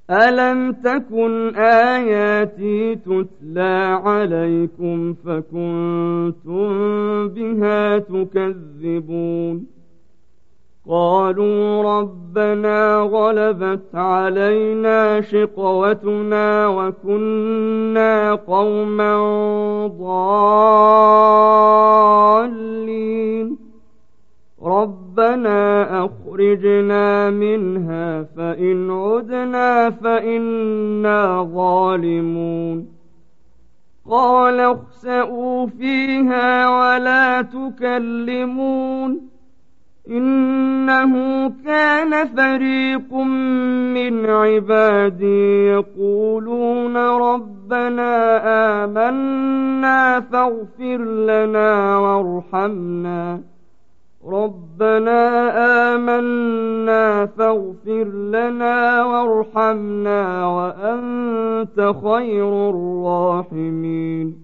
ألم تكن آياتي تتلى عليكم فكنتم بها تكذبون قالوا ربنا غلبت علينا شقوتنا وكنا قوما ضالين ربنا أخرجنا منها فإن عدنا فإنا ظالمون قال اخسئوا فيها ولا تكلمون إنه كان فريق من عبادي يقولون ربنا آمنا فاغفر لنا وارحمنا وأنت خير الراحمين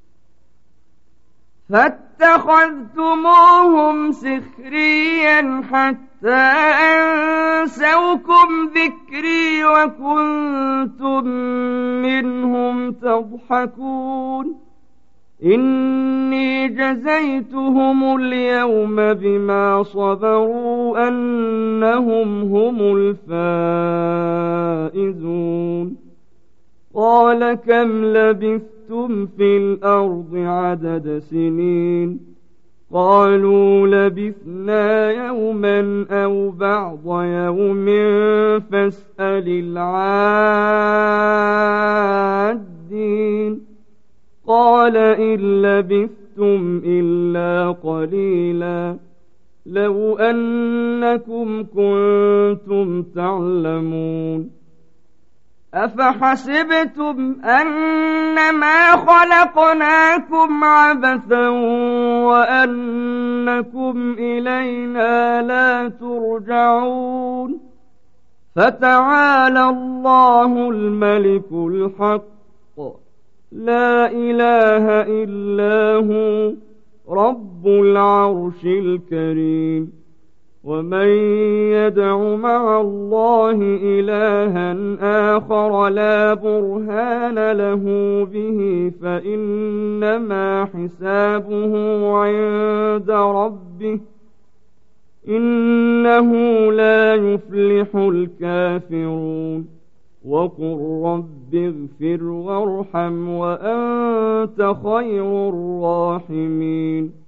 فاتخذتموهم سخريا حتى أنسوكم ذكري وكنتم منهم تضحكون إني جزيتهم اليوم بما صبروا أنهم هم الفائزون قال كم لبثتم في الأرض عدد سنين قالوا لبثنا يوما أو بعض يوم فاسأل العادين قال إن لبثتم إلا قليلا لو أنكم كنتم تعلمون أفحسبتم أنما خلقناكم عبثا وأنكم إلينا لا ترجعون فتعالى الله الملك الحق لا إله إلا هو رب العرش الكريم ومن يدع مع الله إلها آخر لا برهان له به فإنما حسابه عند ربه إنه لا يفلح الكافرون وقل رب اغفر وارحم وأنت خير الراحمين